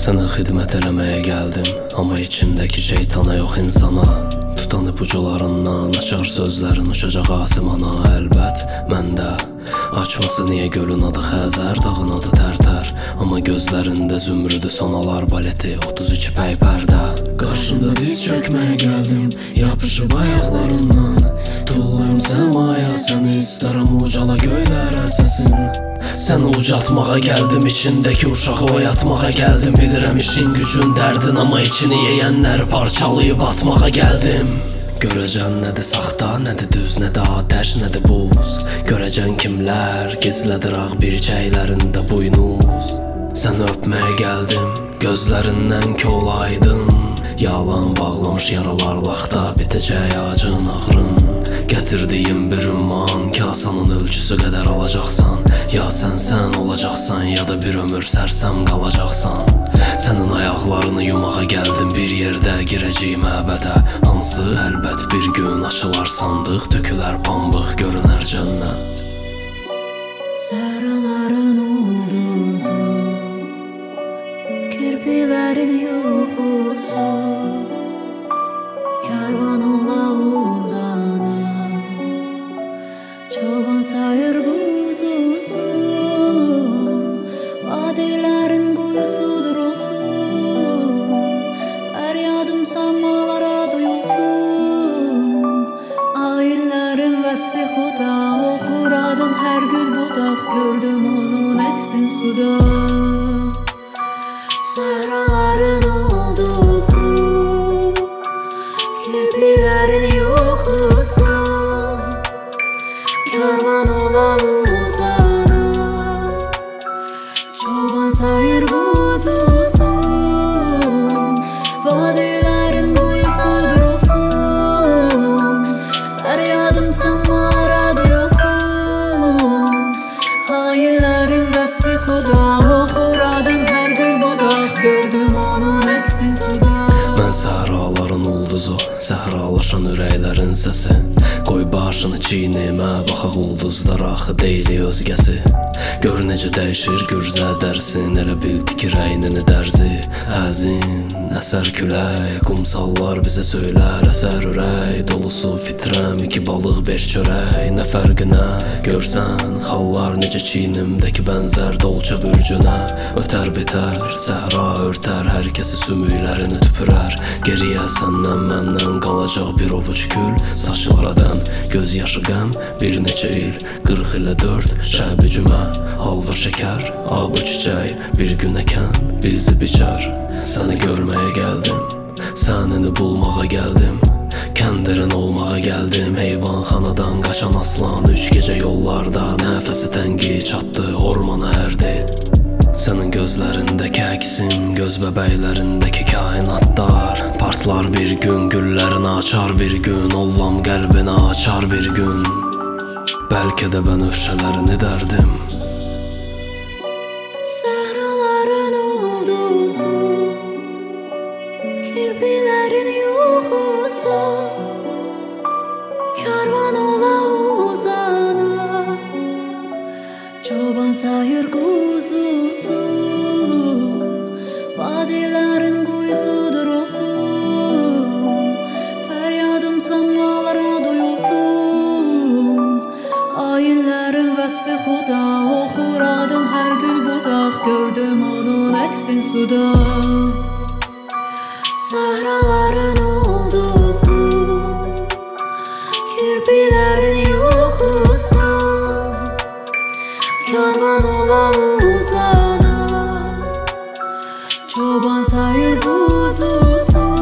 Sənə xidmət eləməyə gəldim, amma içindəki şeytana yox insana. Tutan ipucularından açar sözlərin uçacaq asimana. Əlbət məndə açması niyə gölün adı Xəzər, dağın adı Tərtər. Amma gözlərində zümrüdü sonalar baleti 32 pəy pərdə. Qarşında diz çökməyə gəldim, yapışıb ayaqlarından. Tulluyum səmaya, səni istərəm ucala göylərə səsin. Səni ucaltmağa gəldim, içindəki uşağı oyatmağa gəldim. Bilirəm işin gücün dərdin, amma içini yeyənləri parçalayıb atmağa gəldim. Görəcən nədir saxta, nədir düz, nədir atəş, nədir buz. Görəcən kimlər gizlədir ağ bircəklərində buynuz. Səni öpməyə gəldim, gözlərindən kol aydın. Yalan bağlamış yaralar laxta, bitəcək acın ağrın. Gətirdiyim bir ümman, kasanın ölçüsü qədər alacaqsan. Ya sən olacaqsan, ya da bir ömür sərsəm qalacaqsan. Sənin ayaqlarını yumağa gəldim, bir yerdə girəcəyim əbədə. Hansı əlbət bir gün açılar sandıq, tökülər pambıq, görünər cənnət. Səhraların ulduzu, kirpilərin yoxusu, karvan ola uzanan, çoban sayır quzusun. Vadilərin quyusudur olsun, fəryadım sammalara duyulsun. Ayinlərin vəsfi xuda, oxur adın hər gül budaq. Gördüm onun əksin suda. Səhraların ulduzu, kirpilərin yoxusu, karvan ola uzanan, çoban sayır quzusun. Vadilərin quyusudur olsun, fəryadım səmalara duyulsun. Hainlərin vəsfi xuda, oxur adın hər gül budaq. Gördüm onun əksin suda. Mən səhraların ulduzu, səhralaşan ürəklərin səsi. Qoy başını çiynimə, baxaq ulduzlar axı deyili özgəsi. Gör necə dəyişir gürzə dərsin, elə bildi ki rəynini dərzi. Əzin, əsər külək, qumsallar bizə söylər əsər ürək. Dolusu fitrəm, iki balıq, beş çörək, nə fərqinə? Görsən, xallar necə çiynimdəki bənzər dolça bürcünə. Ötər bitər, səhra örtər, hər kəsi sümüklərini tüpürər. Geriyə səndən məndən qalacaq bir ovuc kül, saçlardan göz yaşı qəm, bir neçə il, 40 ilə 4 şəbi cümə. Halva şəkər, abı çiçək, bir gün əkən bizi biçər. Səni görməyə gəldim, sənini bulmağa gəldim. Kəndirin olmağa gəldim, heyvanxanadan qaçan aslan. 3 gecə yollarda, nəfəsi təngi çatdı, ormana ərdi. Sənin gözlərindəki əksim, göz bəbəklərindəki kainatlar. Partlar bir gün, güllərini açar bir gün, ollam qəlbini açar bir gün. Bəlkə də bənövşələrini dərdim. Səhraların ulduzu, kirpilərin yoxusu, karvan ola uzanan, çoban sayır quzusun. Vadilərin quyusudur olsun, fəryadım səmalara duyulsun. Ayinlərin vəsfi xuda, oxur adın hər gül budaq. Gördüm onun əksin suda. Səhraların ulduzu, kirpilərin yoxusu, karvan ola uzanan, çoban sayır quzusun.